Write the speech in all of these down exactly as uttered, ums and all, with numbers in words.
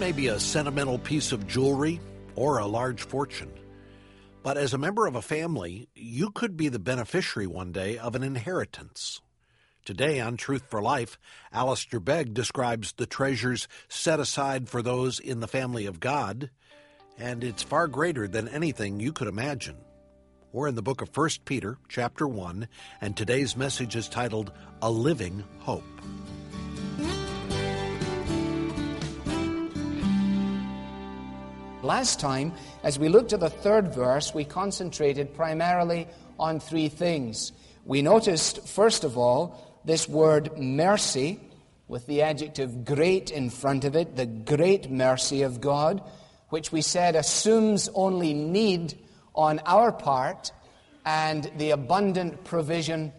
may be a sentimental piece of jewelry or a large fortune, but as a member of a family, you could be the beneficiary one day of an inheritance. Today on Truth for Life, Alistair Begg describes the treasures set aside for those in the family of God, and it's far greater than anything you could imagine. We're in the book of First Peter, chapter one, and today's message is titled, A Living Hope. Last time, as we looked at the third verse, we concentrated primarily on three things. We noticed, first of all, this word mercy, with the adjective great in front of it, the great mercy of God, which we said assumes only need on our part and the abundant provision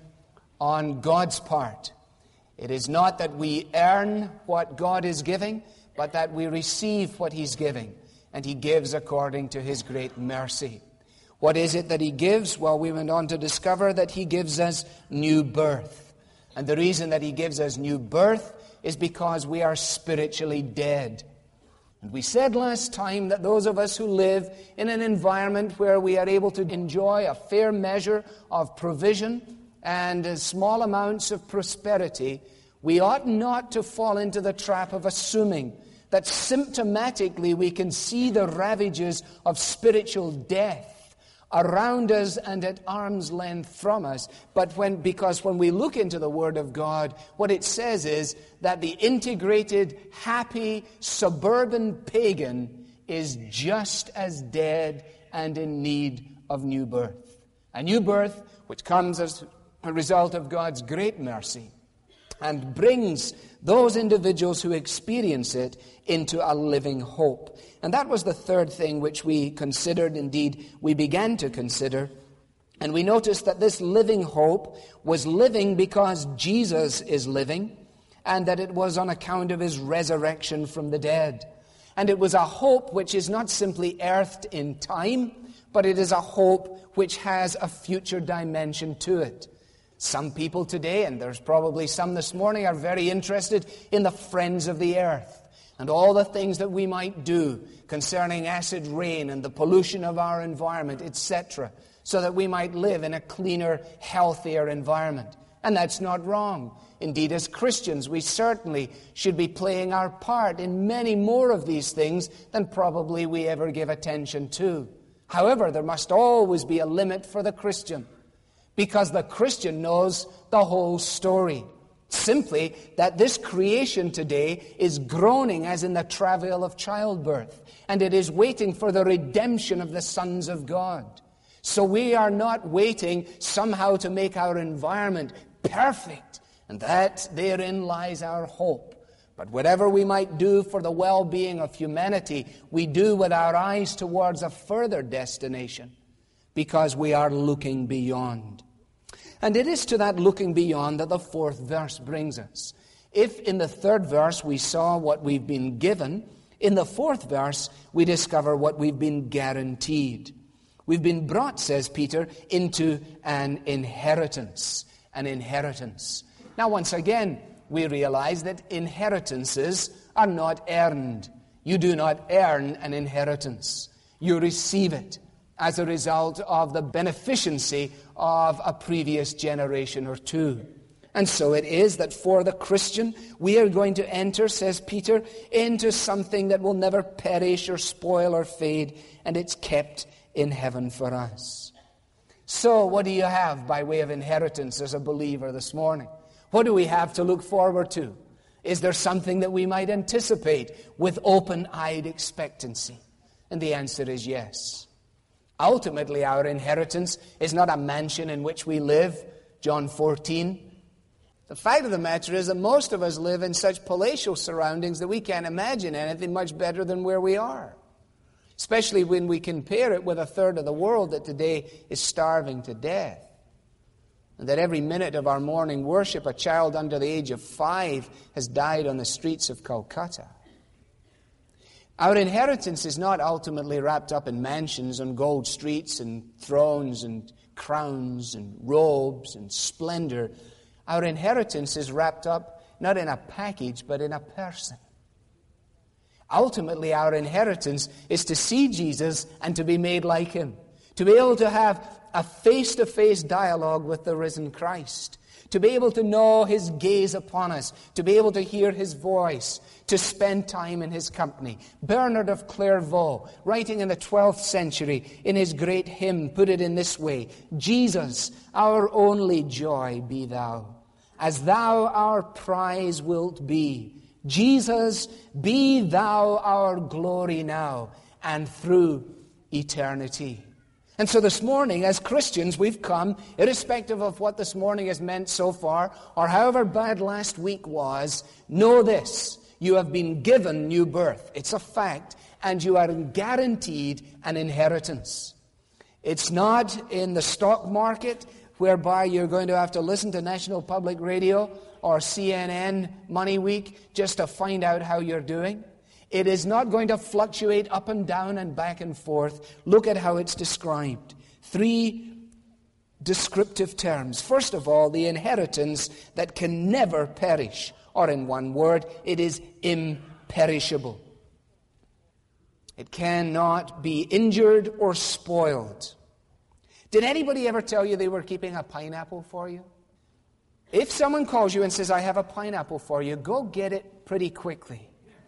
on God's part. It is not that we earn what God is giving, but that we receive what He's giving, and He gives according to His great mercy. What is it that He gives? Well, we went on to discover that He gives us new birth. And the reason that He gives us new birth is because we are spiritually dead. And we said last time that those of us who live in an environment where we are able to enjoy a fair measure of provision and small amounts of prosperity, we ought not to fall into the trap of assuming that symptomatically we can see the ravages of spiritual death around us and at arm's length from us. But when, because when we look into the Word of God, what it says is that the integrated, happy, suburban pagan is just as dead and in need of new birth. A new birth which comes as a result of God's great mercy and brings those individuals who experience it into a living hope. And that was the third thing which we considered, indeed, we began to consider. And we noticed that this living hope was living because Jesus is living, and that it was on account of His resurrection from the dead. And it was a hope which is not simply earthed in time, but it is a hope which has a future dimension to it. Some people today, and there's probably some this morning, are very interested in the friends of the earth and all the things that we might do concerning acid rain and the pollution of our environment, et cetera, so that we might live in a cleaner, healthier environment. And that's not wrong. Indeed, as Christians, we certainly should be playing our part in many more of these things than probably we ever give attention to. However, there must always be a limit for the Christian, because the Christian knows the whole story. Simply that this creation today is groaning as in the travail of childbirth, and it is waiting for the redemption of the sons of God. So we are not waiting somehow to make our environment perfect, and that therein lies our hope. But whatever we might do for the well-being of humanity, we do with our eyes towards a further destination, because we are looking beyond. And it is to that looking beyond that the fourth verse brings us. If in the third verse we saw what we've been given, in the fourth verse we discover what we've been guaranteed. We've been brought, says Peter, into an inheritance. An inheritance. Now, once again, we realize that inheritances are not earned. You do not earn an inheritance. You receive it as a result of the beneficency of a previous generation or two. And so it is that for the Christian, we are going to enter, says Peter, into something that will never perish or spoil or fade, and it's kept in heaven for us. So what do you have by way of inheritance as a believer this morning? What do we have to look forward to? Is there something that we might anticipate with open-eyed expectancy? And the answer is yes. Ultimately, our inheritance is not a mansion in which we live, John fourteen. The fact of the matter is that most of us live in such palatial surroundings that we can't imagine anything much better than where we are, especially when we compare it with a third of the world that today is starving to death. And that every minute of our morning worship, a child under the age of five has died on the streets of Calcutta. Our inheritance is not ultimately wrapped up in mansions on gold streets and thrones and crowns and robes and splendor. Our inheritance is wrapped up not in a package, but in a person. Ultimately, our inheritance is to see Jesus and to be made like him, to be able to have a face-to-face dialogue with the risen Christ, to be able to know his gaze upon us, to be able to hear his voice, to spend time in his company. Bernard of Clairvaux, writing in the twelfth century in his great hymn, put it in this way: Jesus, our only joy be thou, as thou our prize wilt be. Jesus, be thou our glory now and through eternity. And so this morning, as Christians, we've come, irrespective of what this morning has meant so far, or however bad last week was, know this: you have been given new birth. It's a fact, and you are guaranteed an inheritance. It's not in the stock market, whereby you're going to have to listen to National Public Radio or C N N Money Week just to find out how you're doing. It is not going to fluctuate up and down and back and forth. Look at how it's described. Three descriptive terms. First of all, the inheritance that can never perish. Or in one word, it is imperishable. It cannot be injured or spoiled. Did anybody ever tell you they were keeping a pineapple for you? If someone calls you and says, I have a pineapple for you, go get it pretty quickly.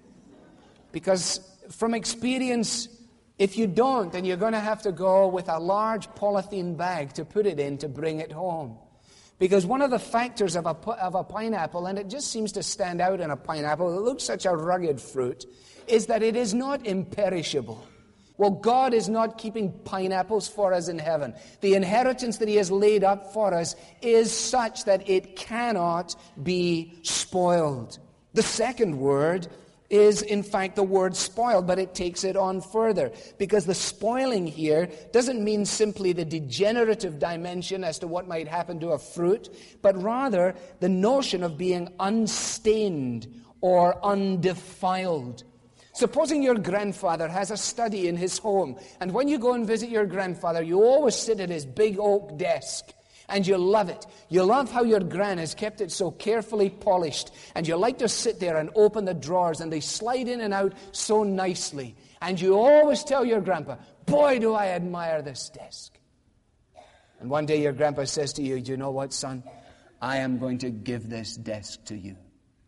Because from experience, if you don't, then you're going to have to go with a large polythene bag to put it in to bring it home. Because one of the factors of a, of a pineapple, and it just seems to stand out in a pineapple, it looks such a rugged fruit, is that it is not imperishable. Well, God is not keeping pineapples for us in heaven. The inheritance that he has laid up for us is such that it cannot be spoiled. The second word is, in fact, the word spoiled, but it takes it on further. Because the spoiling here doesn't mean simply the degenerative dimension as to what might happen to a fruit, but rather the notion of being unstained or undefiled. Supposing your grandfather has a study in his home, and when you go and visit your grandfather, you always sit at his big oak desk, and you love it. You love how your gran has kept it so carefully polished, and you like to sit there and open the drawers, and they slide in and out so nicely. And you always tell your grandpa, boy, do I admire this desk. And one day your grandpa says to you, you know what, son? I am going to give this desk to you.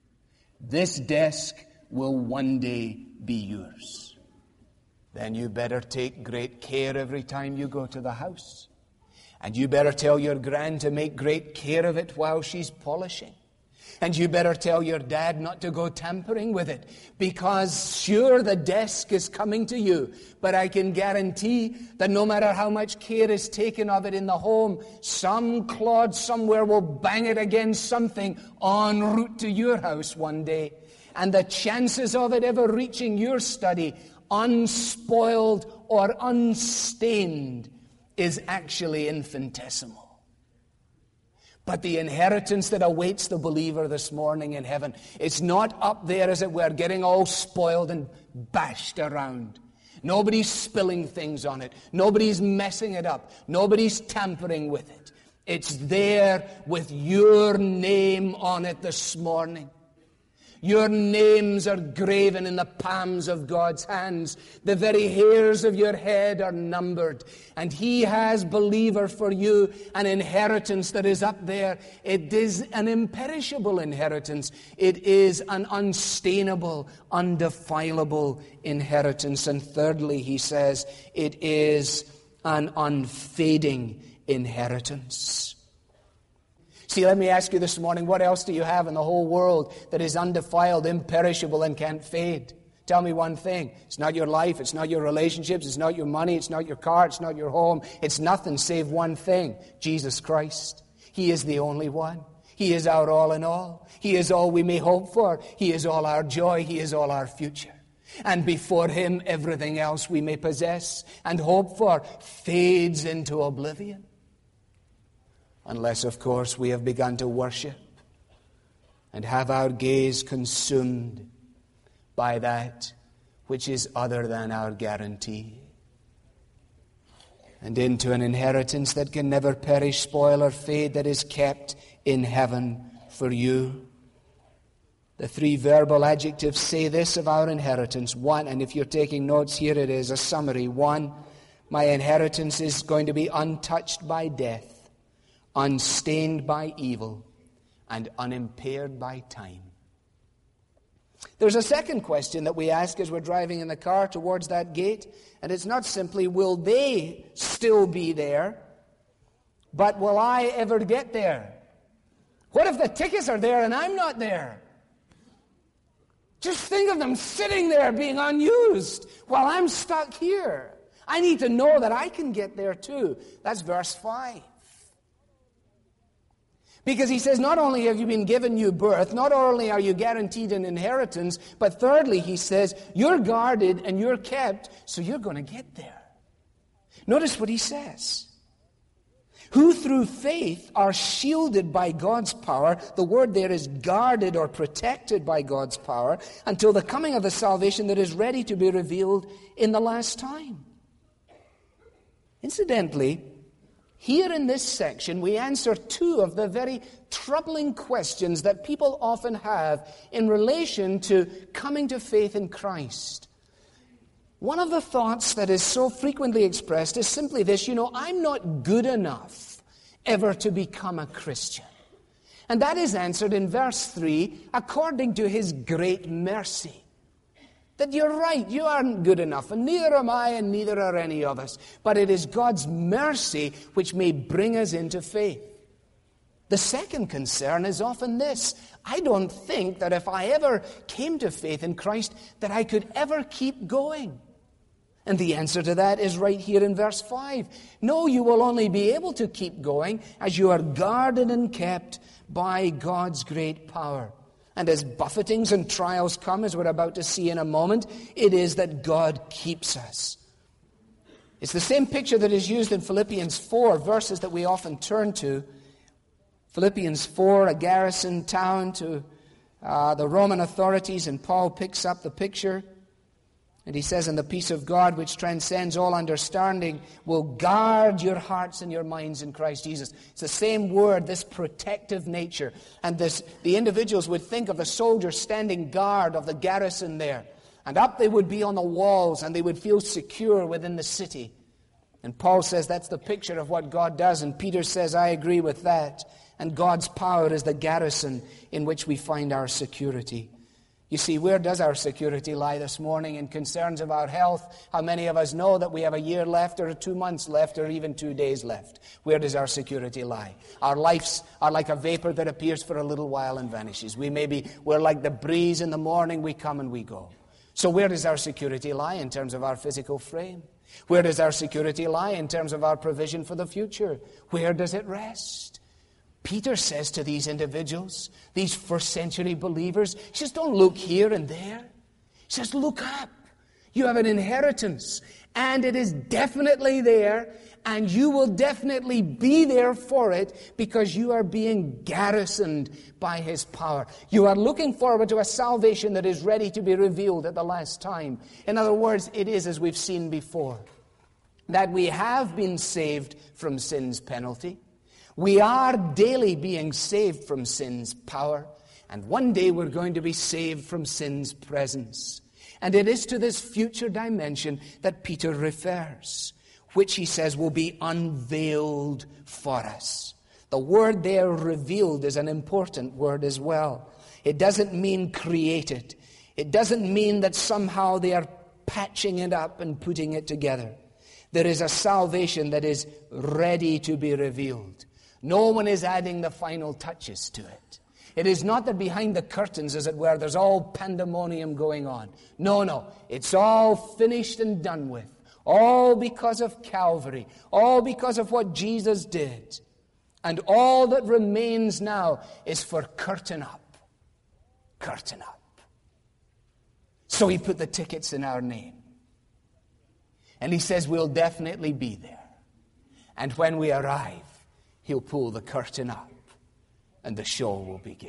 This desk will one day be yours. Then you better take great care every time you go to the house. And you better tell your gran to make great care of it while she's polishing. And you better tell your dad not to go tampering with it, because sure, the desk is coming to you, but I can guarantee that no matter how much care is taken of it in the home, some clod somewhere will bang it against something en route to your house one day. And the chances of it ever reaching your study unspoiled or unstained is actually infinitesimal. But the inheritance that awaits the believer this morning in heaven, it's not up there, as it were, getting all spoiled and bashed around. Nobody's spilling things on it. Nobody's messing it up. Nobody's tampering with it. It's there with your name on it this morning. Your names are graven in the palms of God's hands. The very hairs of your head are numbered. And he has, believer, for you an inheritance that is up there. It is an imperishable inheritance. It is an unstainable, undefilable inheritance. And thirdly, he says, it is an unfading inheritance. See, let me ask you this morning, what else do you have in the whole world that is undefiled, imperishable, and can't fade? Tell me one thing. It's not your life, it's not your relationships, it's not your money, it's not your car, it's not your home. It's nothing save one thing, Jesus Christ. He is the only one. He is our all in all. He is all we may hope for. He is all our joy. He is all our future. And before him, everything else we may possess and hope for fades into oblivion. Unless, of course, we have begun to worship and have our gaze consumed by that which is other than our guarantee, and into an inheritance that can never perish, spoil, or fade, that is kept in heaven for you. The three verbal adjectives say this of our inheritance. One, and if you're taking notes, here it is, a summary. One, my inheritance is going to be untouched by death, unstained by evil, and unimpaired by time. There's a second question that we ask as we're driving in the car towards that gate, and it's not simply, will they still be there, but will I ever get there? What if the tickets are there and I'm not there? Just think of them sitting there being unused while I'm stuck here. I need to know that I can get there too. That's verse five. Because he says, not only have you been given new birth, not only are you guaranteed an inheritance, but thirdly, he says, you're guarded and you're kept, so you're going to get there. Notice what he says. Who through faith are shielded by God's power. The word there is guarded or protected by God's power until the coming of the salvation that is ready to be revealed in the last time. Incidentally, here in this section, we answer two of the very troubling questions that people often have in relation to coming to faith in Christ. One of the thoughts that is so frequently expressed is simply this, you know, I'm not good enough ever to become a Christian. And that is answered in verse three, according to his great mercy. That you're right, you aren't good enough, and neither am I, and neither are any of us. But it is God's mercy which may bring us into faith. The second concern is often this. I don't think that if I ever came to faith in Christ, that I could ever keep going. And the answer to that is right here in verse five. No, you will only be able to keep going as you are guarded and kept by God's great power. And as buffetings and trials come, as we're about to see in a moment, it is that God keeps us. It's the same picture that is used in Philippians four, verses that we often turn to. Philippians four, a garrison town to uh, the Roman authorities, and Paul picks up the picture. And he says, and the peace of God, which transcends all understanding, will guard your hearts and your minds in Christ Jesus. It's the same word, this protective nature. And this, the individuals would think of the soldiers standing guard of the garrison there. And up they would be on the walls, and they would feel secure within the city. And Paul says that's the picture of what God does. And Peter says, I agree with that. And God's power is the garrison in which we find our security. You see, where does our security lie this morning in concerns of our health? How many of us know that we have a year left or two months left or even two days left? Where does our security lie? Our lives are like a vapor that appears for a little while and vanishes. We may be, we're like the breeze in the morning, we come and we go. So where does our security lie in terms of our physical frame? Where does our security lie in terms of our provision for the future? Where does it rest? Peter says to these individuals, these first century believers, he says, don't look here and there. He says, look up. You have an inheritance, and it is definitely there, and you will definitely be there for it because you are being garrisoned by his power. You are looking forward to a salvation that is ready to be revealed at the last time. In other words, it is as we've seen before, that we have been saved from sin's penalty. We are daily being saved from sin's power, and one day we're going to be saved from sin's presence. And it is to this future dimension that Peter refers, which he says will be unveiled for us. The word there, revealed, is an important word as well. It doesn't mean created. It doesn't mean that somehow they are patching it up and putting it together. There is a salvation that is ready to be revealed. No one is adding the final touches to it. It is not that behind the curtains, as it were, there's all pandemonium going on. No, no. It's all finished and done with. All because of Calvary. All because of what Jesus did. And all that remains now is for curtain up. Curtain up. So he put the tickets in our name. And he says we'll definitely be there. And when we arrive, he'll pull the curtain up and the show will begin.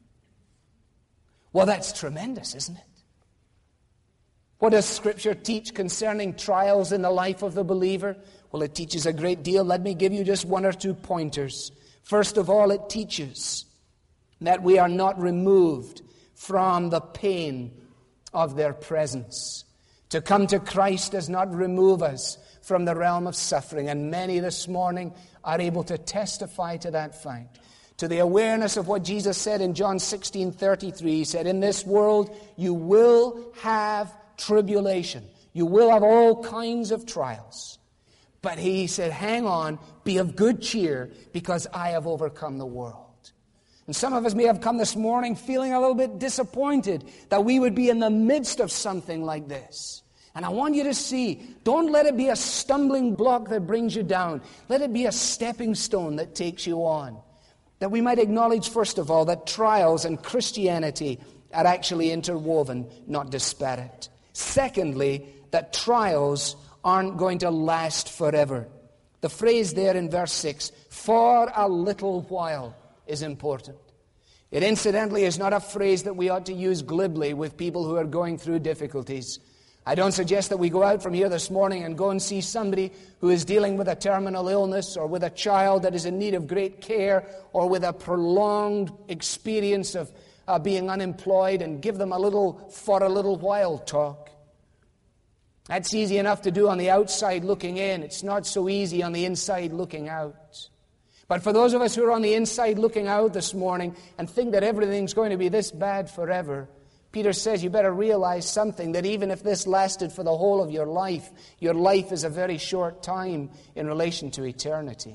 Well, that's tremendous, isn't it? What does Scripture teach concerning trials in the life of the believer? Well, it teaches a great deal. Let me give you just one or two pointers. First of all, it teaches that we are not removed from the pain of their presence. To come to Christ does not remove us from the realm of suffering, and many this morning are able to testify to that fact. To the awareness of what Jesus said in John sixteen thirty-three. He said, in this world you will have tribulation. You will have all kinds of trials. But he said, hang on, be of good cheer, because I have overcome the world. And some of us may have come this morning feeling a little bit disappointed that we would be in the midst of something like this. And I want you to see, don't let it be a stumbling block that brings you down. Let it be a stepping stone that takes you on. That we might acknowledge, first of all, that trials and Christianity are actually interwoven, not disparate. Secondly, that trials aren't going to last forever. The phrase there in verse six, for a little while, is important. It incidentally is not a phrase that we ought to use glibly with people who are going through difficulties. I don't suggest that we go out from here this morning and go and see somebody who is dealing with a terminal illness, or with a child that is in need of great care, or with a prolonged experience of uh, being unemployed, and give them a little for a little while talk. That's easy enough to do on the outside looking in. It's not so easy on the inside looking out. But for those of us who are on the inside looking out this morning and think that everything's going to be this bad forever, Peter says you better realize something, that even if this lasted for the whole of your life, your life is a very short time in relation to eternity.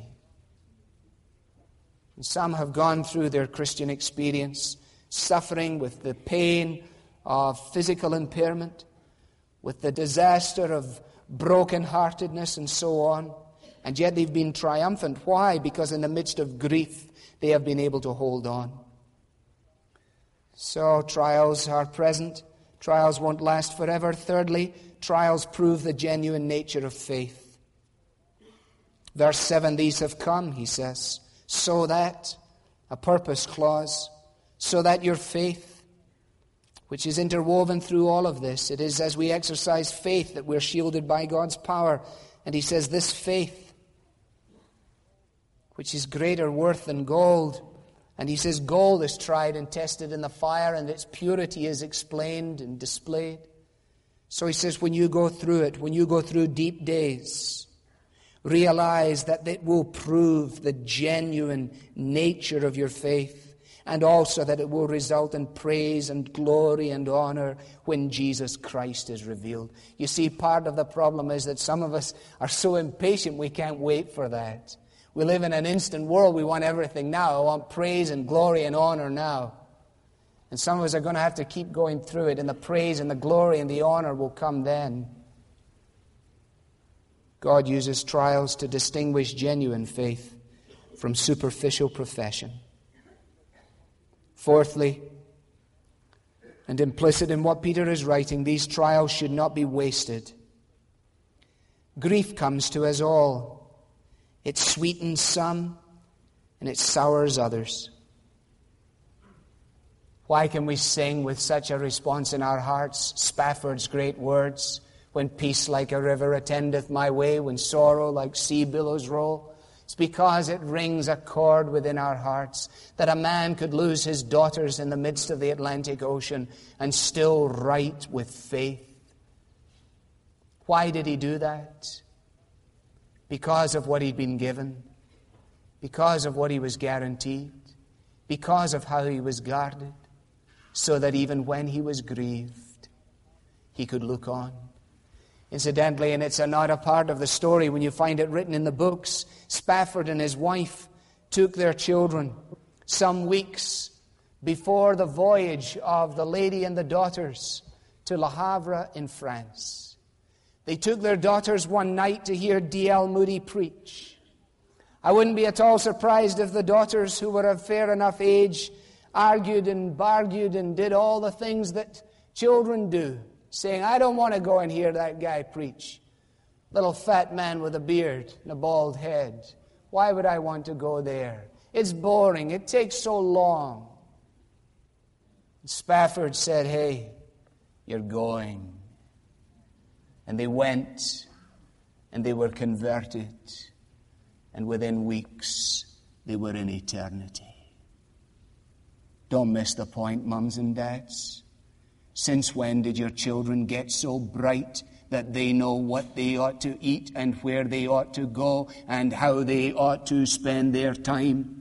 And some have gone through their Christian experience suffering with the pain of physical impairment, with the disaster of brokenheartedness and so on, and yet they've been triumphant. Why? Because in the midst of grief, they have been able to hold on. So trials are present. Trials won't last forever. Thirdly, trials prove the genuine nature of faith. Verse seven, these have come, he says, so that, a purpose clause, so that your faith, which is interwoven through all of this, it is as we exercise faith that we're shielded by God's power. And he says this faith, which is greater worth than gold. And he says gold is tried and tested in the fire, and its purity is explained and displayed. So he says when you go through it, when you go through deep days, realize that it will prove the genuine nature of your faith, and also that it will result in praise and glory and honor when Jesus Christ is revealed. You see, part of the problem is that some of us are so impatient we can't wait for that. We live in an instant world. We want everything now. I want praise and glory and honor now. And some of us are going to have to keep going through it, and the praise and the glory and the honor will come then. God uses trials to distinguish genuine faith from superficial profession. Fourthly, and implicit in what Peter is writing, these trials should not be wasted. Grief comes to us all. It sweetens some, and it sours others. Why can we sing with such a response in our hearts Spafford's great words, when peace like a river attendeth my way, when sorrow like sea billows roll? It's because it rings a chord within our hearts that a man could lose his daughters in the midst of the Atlantic Ocean and still write with faith. Why did he do that? Because of what he'd been given, because of what he was guaranteed, because of how he was guarded, so that even when he was grieved, he could look on. Incidentally, and it's not a part of the story when you find it written in the books, Spafford and his wife took their children some weeks before the voyage of the Lady and the Daughters to Le Havre in France. They took their daughters one night to hear D L Moody preach. I wouldn't be at all surprised if the daughters, who were of fair enough age, argued and bargued and did all the things that children do, saying, I don't want to go and hear that guy preach. Little fat man with a beard and a bald head. Why would I want to go there? It's boring. It takes so long. And Spafford said, hey, you're going. And they went, and they were converted, and within weeks, they were in eternity. Don't miss the point, mums and dads. Since when did your children get so bright that they know what they ought to eat and where they ought to go and how they ought to spend their time?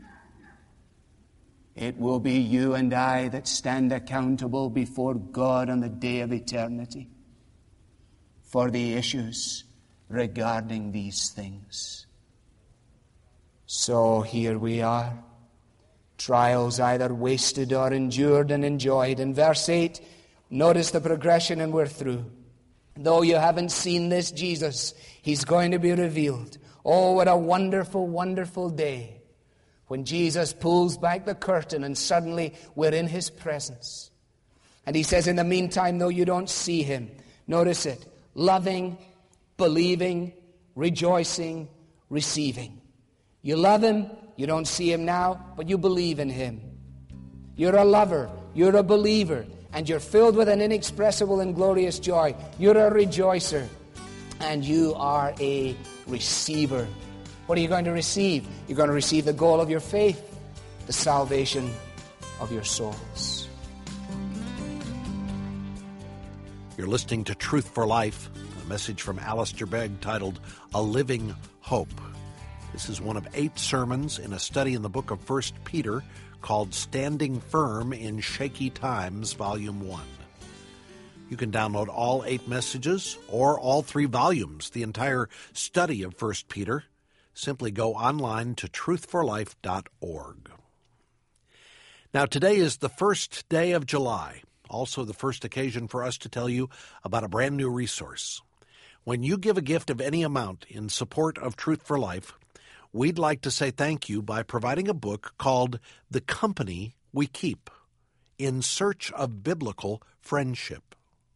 It will be you and I that stand accountable before God on the day of eternity for the issues regarding these things. So here we are. Trials either wasted or endured and enjoyed. In verse eight, notice the progression and we're through. Though you haven't seen this Jesus, He's going to be revealed. Oh, what a wonderful, wonderful day when Jesus pulls back the curtain and suddenly we're in His presence. And He says, in the meantime, though you don't see Him, notice it, loving, believing, rejoicing, receiving. You love Him, you don't see Him now, but you believe in Him. You're a lover, you're a believer, and you're filled with an inexpressible and glorious joy. You're a rejoicer, and you are a receiver. What are you going to receive? You're going to receive the goal of your faith, the salvation of your souls. You're listening to Truth for Life, a message from Alistair Begg titled A Living Hope. This is one of eight sermons in a study in the book of First Peter called Standing Firm in Shaky Times, Volume one. You can download all eight messages or all three volumes, the entire study of First Peter. Simply go online to truth for life dot org. Now, today is the first day of July, also the first occasion for us to tell you about a brand new resource. When you give a gift of any amount in support of Truth for Life, we'd like to say thank you by providing a book called The Company We Keep, In Search of Biblical Friendship.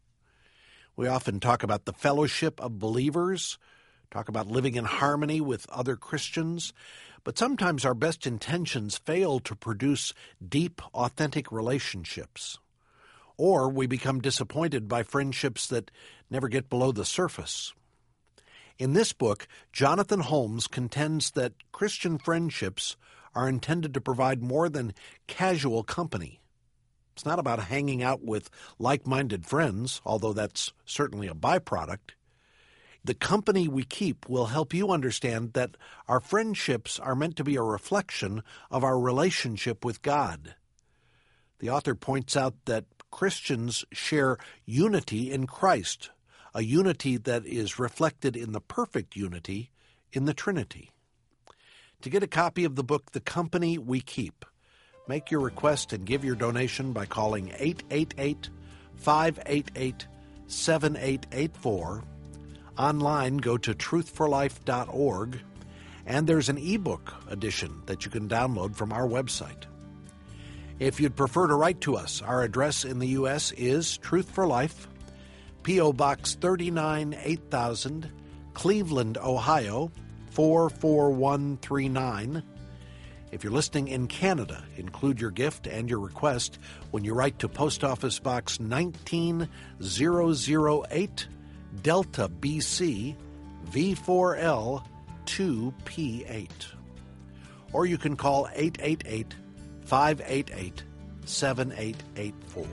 We often talk about the fellowship of believers, talk about living in harmony with other Christians, but sometimes our best intentions fail to produce deep, authentic relationships. Or we become disappointed by friendships that never get below the surface. In this book, Jonathan Holmes contends that Christian friendships are intended to provide more than casual company. It's not about hanging out with like-minded friends, although that's certainly a byproduct. The company we keep will help you understand that our friendships are meant to be a reflection of our relationship with God. The author points out that Christians share unity in Christ, a unity that is reflected in the perfect unity in the Trinity. To get a copy of the book, The Company We Keep, make your request and give your donation by calling eight eight eight, five eight eight, seven eight eight four. Online, go to truth for life dot org, and there's an ebook edition that you can download from our website. If you'd prefer to write to us, our address in the U S is Truth for Life, P O. Box thirty-nine, eight thousand, Cleveland, Ohio, four four one three nine. If you're listening in Canada, include your gift and your request when you write to Post Office Box nineteen thousand eight, Delta, B C, V four L two P eight. Or you can call eight eight eight, five eight eight, seven eight eight four.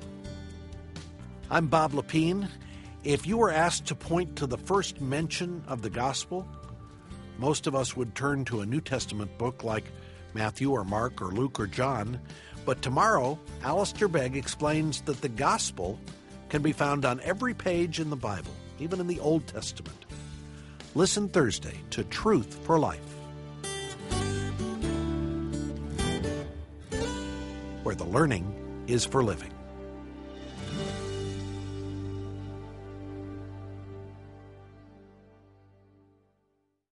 I'm Bob Lepine. If you were asked to point to the first mention of the gospel, most of us would turn to a New Testament book like Matthew or Mark or Luke or John. But tomorrow, Alistair Begg explains that the gospel can be found on every page in the Bible, even in the Old Testament. Listen Thursday to Truth for Life, where the learning is for living.